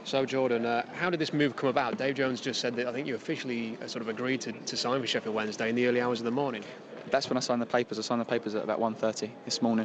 So Jordan, how did this move come about? Dave Jones just said that I think you officially sort of agreed to sign for Sheffield Wednesday in the early hours of the morning. That's when I signed the papers. I signed the papers at about 1:30 this morning.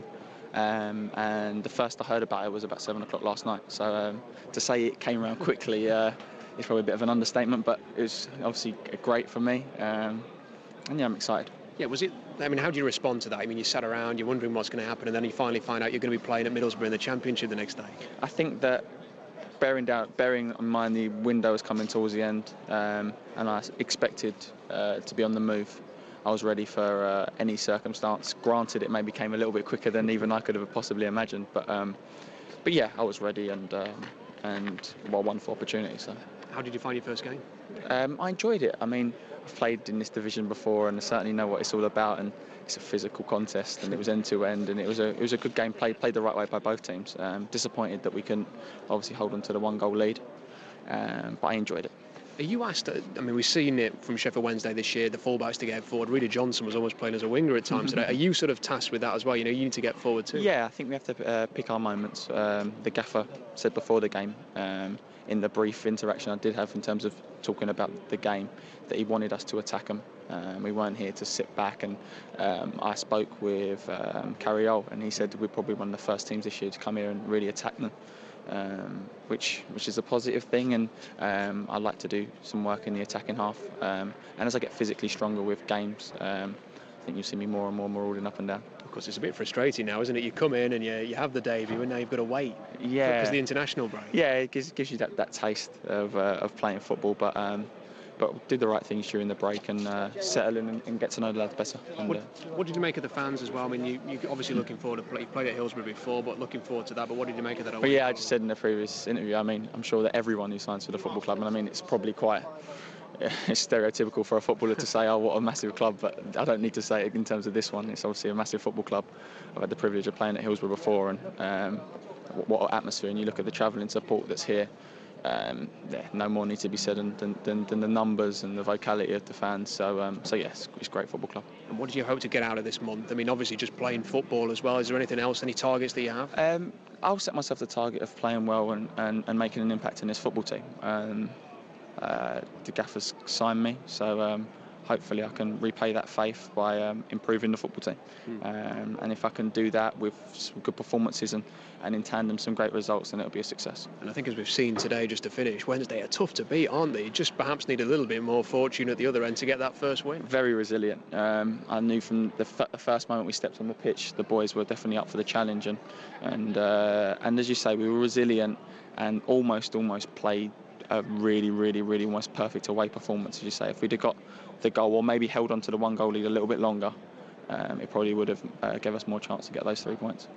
And the first I heard about it was about 7 o'clock last night. So to say it came around quickly is probably a bit of an understatement, but it was obviously great for me. And yeah, I'm excited. Yeah, was it? I mean, how do you respond to that? I mean, you sat around, you're wondering what's going to happen, and then you finally find out you're going to be playing at Middlesbrough in the Championship the next day. I think that bearing in mind the window was coming towards the end, and I expected to be on the move. I was ready for any circumstance. Granted, it maybe came a little bit quicker than even I could have possibly imagined, but yeah, I was ready and one for opportunity. So. How did you find your first game? I enjoyed it. I mean, I've played in this division before, and I certainly know what it's all about. And it's a physical contest, and it was end to end, and it was a good game played the right way by both teams. Disappointed that we couldn't obviously hold on to the 1-goal lead, but I enjoyed it. Are you asked? I mean, we've seen it from Sheffield Wednesday this year. The fullbacks to get forward. Reedy Johnson was almost playing as a winger at times today. Are you sort of tasked with that as well? You know, you need to get forward too. Yeah, I think we have to pick our moments. The gaffer said before the game, in the brief interaction I did have in terms of talking about the game, that he wanted us to attack them. We weren't here to sit back, and I spoke with Carriol, and he said we're probably one of the first teams this year to come here and really attack them. Which is a positive thing, and I'd like to do some work in the attacking half. And as I get physically stronger with games, I think you'll see me more and more marauding up and down. Of course, it's a bit frustrating now, isn't it? You come in and you have the debut, and now you've got to wait. Yeah. Because the international break. Yeah, it gives you that taste of playing football, but do the right things during the break and settle in and get to know the lads better. And, what did you make of the fans as well? I mean, you obviously looking forward to you played at Hillsborough before, but looking forward to that. But what did you make of that? But yeah, I just said in the previous interview, I mean, I'm sure that everyone who signs for the football club, and I mean, it's probably quite stereotypical for a footballer to say, oh, what a massive club, but I don't need to say it in terms of this one. It's obviously a massive football club. I've had the privilege of playing at Hillsborough before, and what an atmosphere, and you look at the travelling support that's here. No more needs to be said than the numbers and the vocality of the fans. So yes, it's a great football club. And what do you hope to get out of this month? I mean, obviously just playing football as well. Is there anything else, any targets that you have? I'll set myself the target of playing well and making an impact in this football team. The gaffers signed me, so hopefully I can repay that faith by improving the football team. And if I can do that with some good performances and in tandem some great results, then it'll be a success. And I think as we've seen today, just to finish, Wednesday are tough to beat, aren't they? Just perhaps need a little bit more fortune at the other end to get that first win. Very resilient. I knew from the first moment we stepped on the pitch, the boys were definitely up for the challenge, and as you say, we were resilient and almost played a really almost perfect away performance, as you say. If we'd have got the goal or maybe held on to the 1-goal lead a little bit longer, it probably would have gave us more chance to get those 3 points.